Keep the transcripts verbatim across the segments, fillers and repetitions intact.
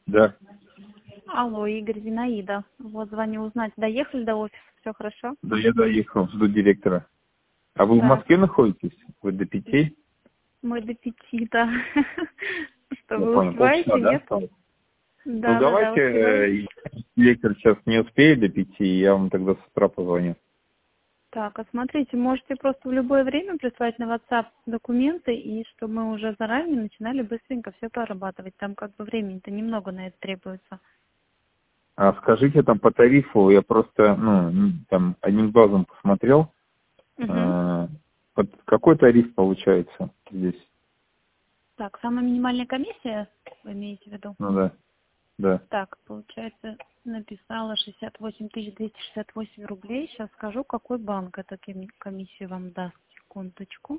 Да. Алло, Игорь, Зинаида. Вот звоню узнать, доехали до офиса, все хорошо? Да, я доехал, жду директора. А вы в Так, Москве находитесь? Вы до пяти? мы до пяти, да. Что, Я вы понял, полчаса, успеваете, да, нет? осталось? Ну, Да, да, да, давайте, успеваю. э, директор сейчас не успеет до пяти, я вам тогда с утра позвоню. Так, а смотрите, можете просто в любое время прислать на WhatsApp документы, и чтобы мы уже заранее начинали быстренько все прорабатывать. Там как бы времени-то немного на это требуется. А скажите там по тарифу, я просто, ну, м, там одним глазом посмотрел, Угу. э, вот какой тариф получается здесь? Так, самая минимальная комиссия, вы имеете в виду? Ну да, да. Так, получается, написала шестьдесят восемь тысяч двести шестьдесят восемь рублей. Сейчас скажу, какой банк эту коми- комиссию вам даст. Секундочку.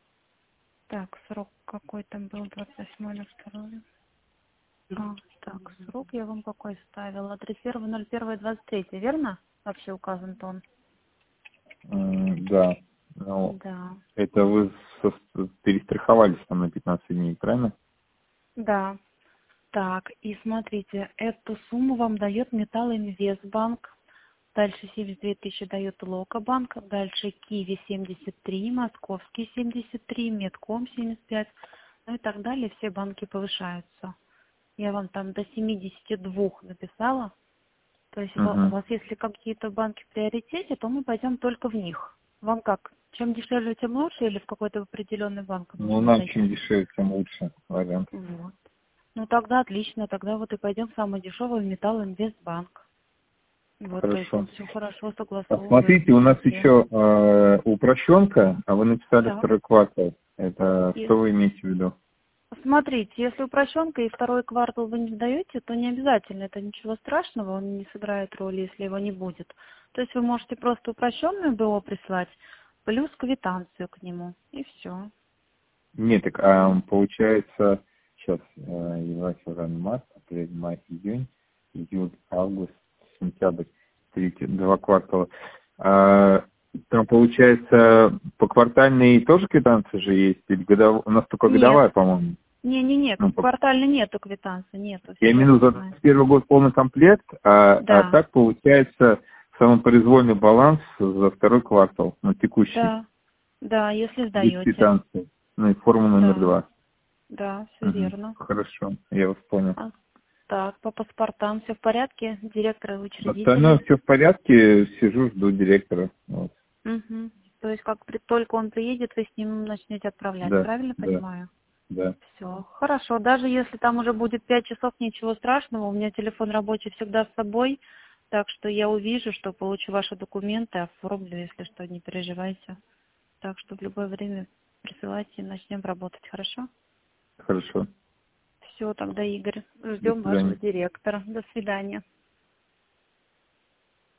Так, срок какой там был, двадцать восьмое на второе. А, так, срок я вам какой ставила? тридцать первое ноль первое двадцать третье, верно? Вообще указан тон. М, Да. Ну, Да. это вы со- перестраховались там на пятнадцать дней, правильно? Да. Так, и смотрите, эту сумму вам дает Металлоинвестбанк. Дальше семьдесят две тысячи дает Локобанк, дальше Киви семьдесят три, Московский семьдесят три, Медком семьдесят пять, ну и так далее. Все банки повышаются. Я вам там до семидесяти двух написала. То есть во- у Угу. вас, если какие-то банки в приоритете, то мы пойдем только в них. Вам как? Чем дешевле, тем лучше, или в какой-то определенный банк Ну, нужно нам зайти? чем дешевле, тем лучше вариант. Вот. Ну тогда отлично, тогда вот и пойдем в самый дешевый Металлинвестбанк. Вот, то есть Хорошо. он все хорошо А согласовывает смотрите, у нас везде. еще э, упрощенка, а вы написали Так. второй квартал. Это И что вы имеете в виду? смотрите, если упрощенка и второй квартал вы не сдаете, то не обязательно, это ничего страшного, он не сыграет роли, если его не будет. То есть вы можете просто упрощенную БО прислать, плюс квитанцию к нему, и все. Нет, так а, получается, сейчас, э, январь, февраль, март, апрель, май, июнь, июль, август, сентябрь, третий, два квартала. А, там получается по квартальной тоже квитанции же есть, или годов... у нас только Нет, годовая, по-моему. не-не-не, Ну, по- квартально нету квитанции, нету, я все имею в виду верно за знаете. первый год полный комплект, а, а Да, так получается самопроизвольный баланс за второй квартал, ну, текущий, да, да, если без сдаете, квитанции, ну, и форма номер да, два. да, все Мгм. верно. Хорошо, я вас понял. А, так, по паспортам все в порядке, директора и Остальное учредителя. все в порядке, сижу, жду директора. Вот. Угу. То есть как при, только он приедет, вы с ним начнете отправлять, Да, правильно да, понимаю? да. Все, хорошо. Даже если там уже будет пять часов, ничего страшного. У меня телефон рабочий всегда с собой, так что я увижу, что получу ваши документы, оформлю, если что, не переживайте. Так что в любое время присылайте и начнем работать, хорошо? Хорошо. Все, тогда, Игорь, До ждем вашего свидания. директора. До свидания.